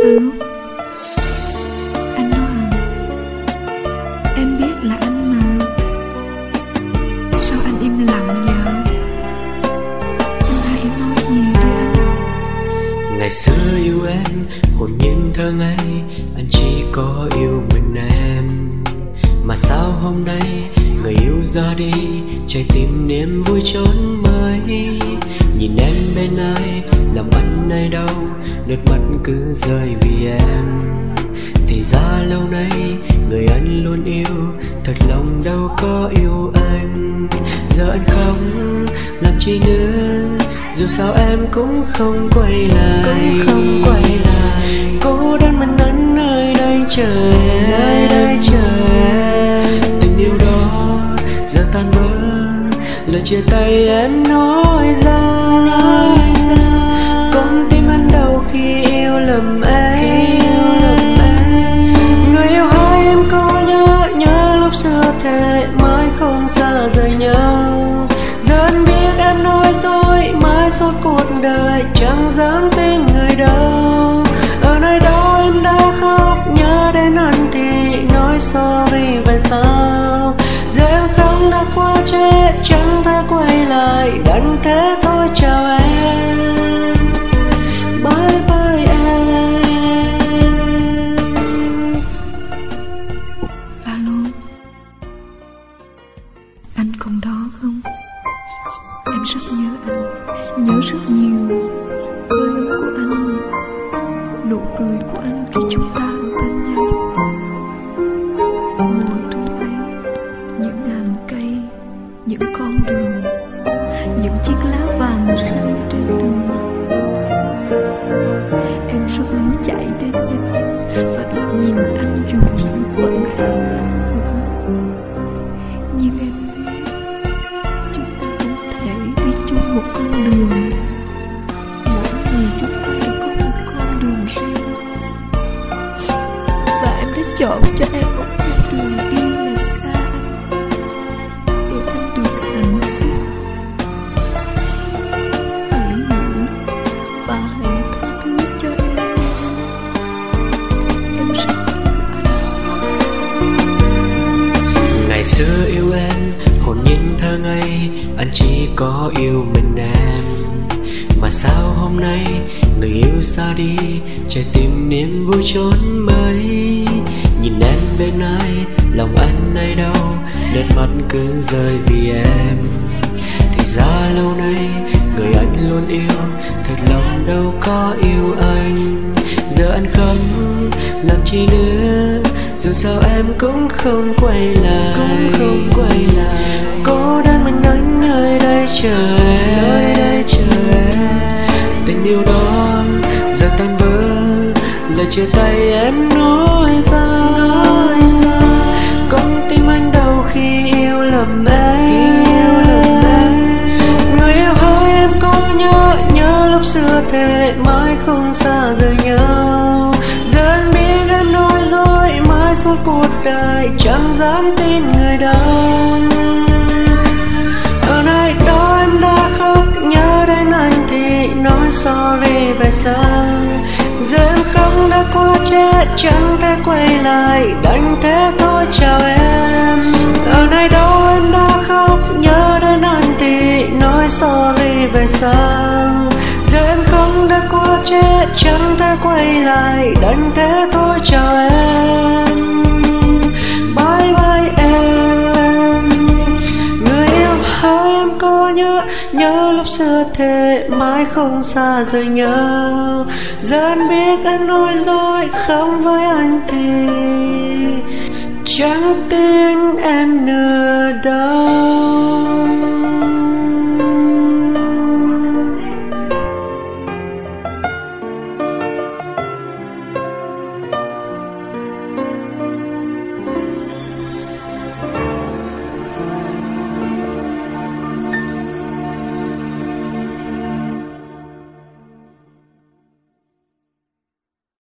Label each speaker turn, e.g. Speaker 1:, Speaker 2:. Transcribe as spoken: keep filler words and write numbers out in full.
Speaker 1: Alo, anh đó à? Em biết là anh mà. Sao anh im lặng vậy? Anh hãy nói gì đi anh.
Speaker 2: Ngày xưa yêu em, hồn nhiên thơ ngây, anh chỉ có yêu mình em. Mà sao hôm nay người yêu ra đi, trái tim niềm vui trốn mây. Nhìn em bên ai, lòng anh nơi đâu, nước mắt cứ rơi vì em. Thì ra lâu nay người anh luôn yêu, thật lòng đâu có yêu anh. Giờ anh không làm chi nữa, dù sao em cũng không quay lại, cũng không quay lại. Cô đơn mình anh nơi đây chờ em, nơi đây chờ em. Tình yêu đó giờ tan vỡ, lời chia tay em nói ra, nói ra. Con tim anh đau khi yêu lầm em, người yêu hai em có nhớ, nhớ lúc xưa thề mãi không xa rời nhau. Giờ anh biết em nói dối, mãi suốt cuộc đời chẳng dám tin người đâu. Ở nơi đó em đã khóc, nhớ đến anh thì nói sorry về sau. Giờ em không đã qua chết, chẳng thể quay lại, đành thế thôi chào em, bye bye em.
Speaker 1: Alo, anh còn đó không? Em rất nhớ anh, nhớ rất nhiều. Hơi ấm của anh, nụ cười của anh khi chúng ta ở bên nhau. Mùa thu ấy, những hàng cây, những con đường, những chiếc lá vàng rơi trên đường. Em rất muốn chạy đến bên anh và được nhìn anh dù chỉ khoảnh khắc ngắn ngủi. Nhưng em biết chúng ta không thể đi chung một con đường. Mỗi người chúng ta đều có một con đường riêng, và em đã chọn cho em một con đường đi là xa anh, để anh được hạnh phúc. Hãy hiểu và hãy tha thứ cho em nha. Em rất yêu anh.
Speaker 2: Ngày xưa yêu em, hồn nhiên thơ ngây, anh chỉ có yêu mình em. Mà sao hôm nay người yêu xa đi, trái tim niềm vui trốn mây. Nhìn em bên ai, lòng anh nơi đâu, nước mắt cứ rơi vì em. Thì ra lâu nay người anh luôn yêu, thật lòng đâu có yêu anh. Giờ anh không làm chi nữa, dù sao em cũng không quay lại, cũng không quay lại. Cô đơn mình anh nơi đây chờ em, nơi đây chờ em. Tình yêu đó giờ tan vỡ, lời chia tay em nói ra, nói ra. Con tim anh đau khi yêu lầm em, khi yêu lầm em. Người yêu hỡi em có nhớ, nhớ lúc xưa thề mãi không xa rời nhau. Giờ anh biết em nói dối, mãi suốt cuộc đời chẳng dám tin người đâu. Ở nơi đó em đã khóc, nhớ đến anh thì nói sorry về sau. Giờ em không đã qua chết, chẳng thể quay lại, đành thế thôi chào em. Ở nơi đó em đã khóc, nhớ đến anh thì nói sorry về sau. Giờ em không đã qua chết, chẳng thể quay lại, đành thế thôi chào em, bye bye em. Người yêu hỡi em có nhớ, nhớ lúc xưa thề mãi không xa rời nhau. Giờ anh biết em nói dối, không với anh thì chẳng tin em nữa.